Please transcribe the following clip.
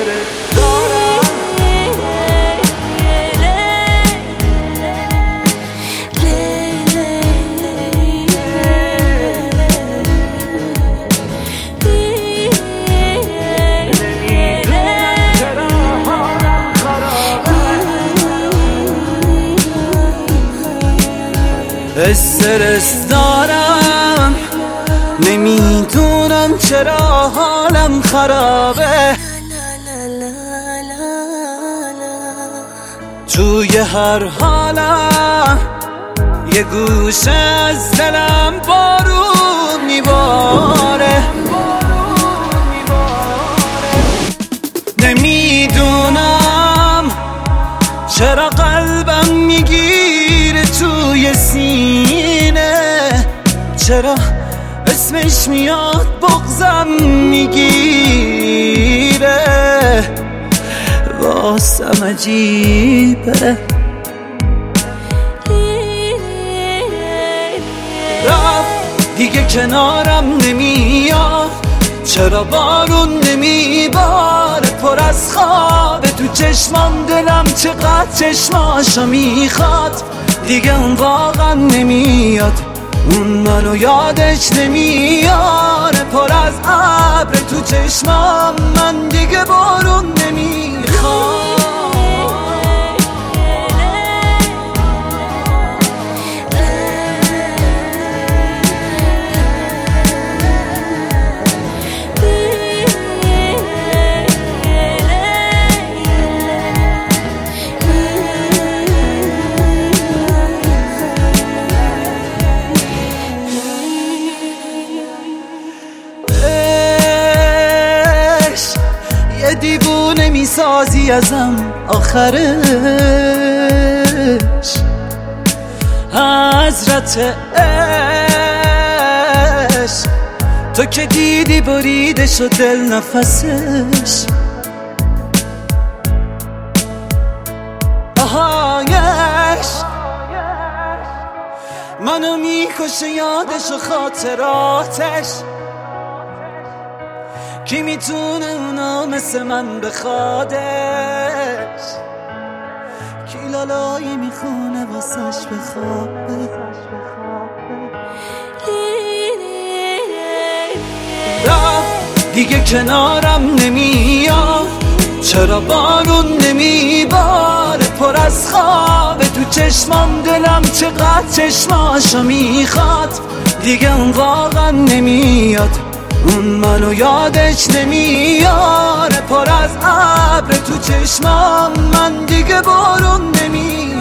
استرس دارم نمیدونم چرا حالم خرابه، توی هر حالم یه گوشه از دلم بارون میباره. نمیدونم چرا قلبم میگیره توی سینه، چرا اسمش میاد بغضم میگیره، واسم عجیبه. رفت دیگه کنارم نمیاد، چرا بارون نمیباره، پر از خوابه تو چشمام، دلم چقدر چشماشو میخواد، دیگه اون واقعا نمیاد، اون منو یادش نمیاره، پر از ابر تو چشمام، من دیگه بارون نمیخواد. دیوونه میسازی ازم آخرش، حضرت عشق تو که دیدی بریده شد دل نفسش، آهایش منو میکشه یادش و خاطراتش، کی میتونه اونا مثل من بخوادش، کی لالایی میخونه واسش بخوابه. رفت دیگه کنارم نمیاد، چرا بارون نمیباره، پر از خوابه تو چشمام، دلم چقدر چشماشو میخواد، دیگه اون واقعا نمیاد، اون منو یادش نمیاره، پر از ابر تو چشمام، من دیگه بارون نمیاد.